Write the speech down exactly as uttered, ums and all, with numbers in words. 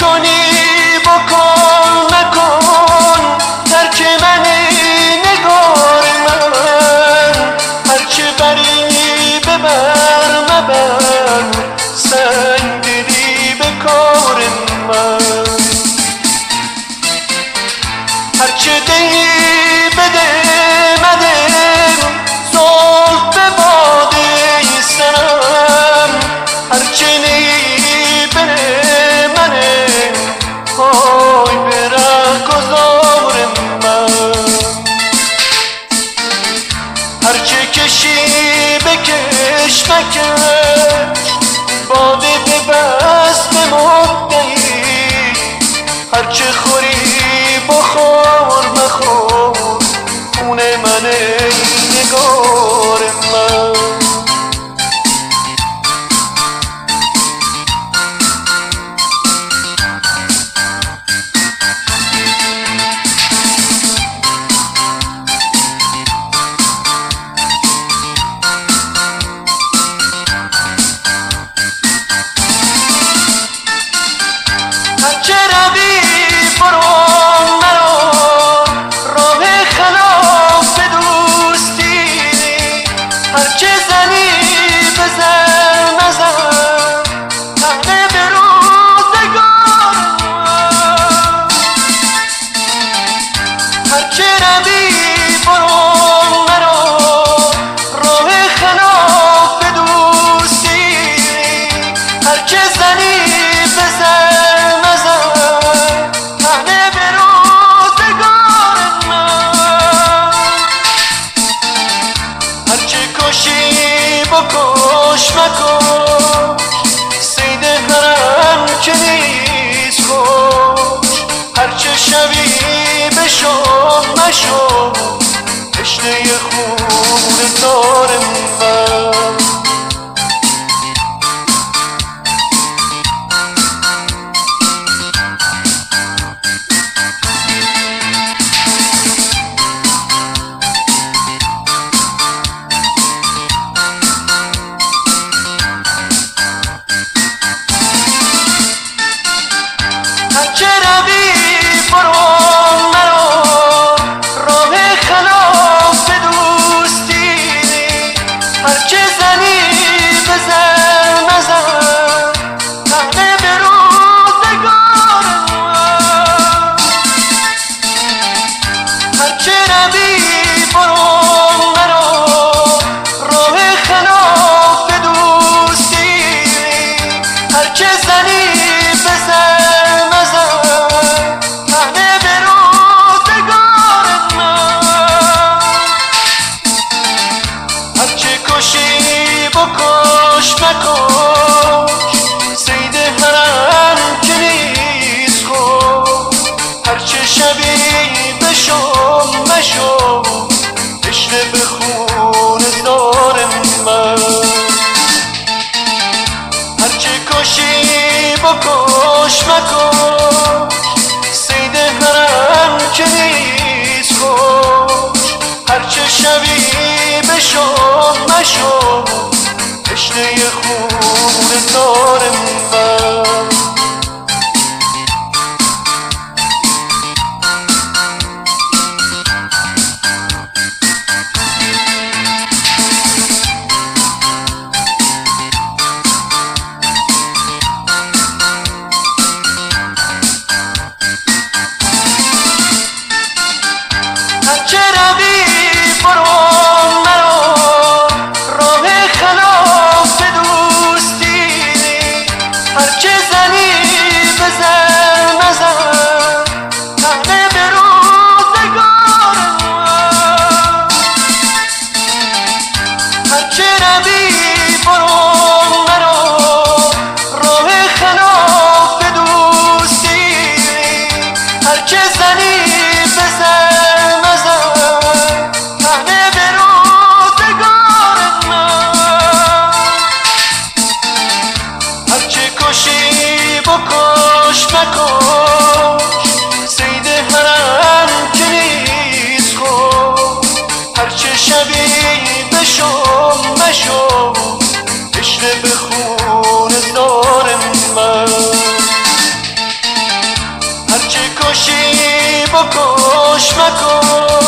کنی بکن نکن ترک من نگار من، هرچه بری ببر مبر سنگ دلی به کار من، هرچه دهی بده مده زلف به باده سرم، هرچه نهی بره منه پای به رهگذار من، هرچه کشی بکش مکش باده به بست مدعی، هرچه خوری بخور مخور خون من ای نگار من. هرچه روی برو مرا راه خلاف دوستی، هرچه زنی بزن نزن تنه به روزگار من، هرچه روی برو مرا راه خلاف دوستی، هرچه زنی بزن بکش مکش صید حرم که نیست خوش، هرچه شوی بشو مشو تشنه خون دار من. هرچه روی برو مرا راه خلاف دوستی، هرچه زنی بزن نزن تنه به روزگار من، هرچه روی برو مرا راه خلاف دوستی، هرچه زنی بزن بکش مکش صید حرم که نیست خوش، هرچه شبی بشو مشو تشنه به خون زار من، هرچه کشی بکش مکش صید حرم که نیست خوش، هرچه شبی بشو مشو تشنه خون زار من. هرچه روی برو مرا راه خلاف دوستی، هرچه زنی بزن نزن تنه به روزگار من، هرچه روی برو مرا راه خلاف دوستی، هرچه زنی بزن بکش مکش صید حرم که نیست خوش، هرچه شبی بشو مشو تشنه به خون زار من. بکش مکش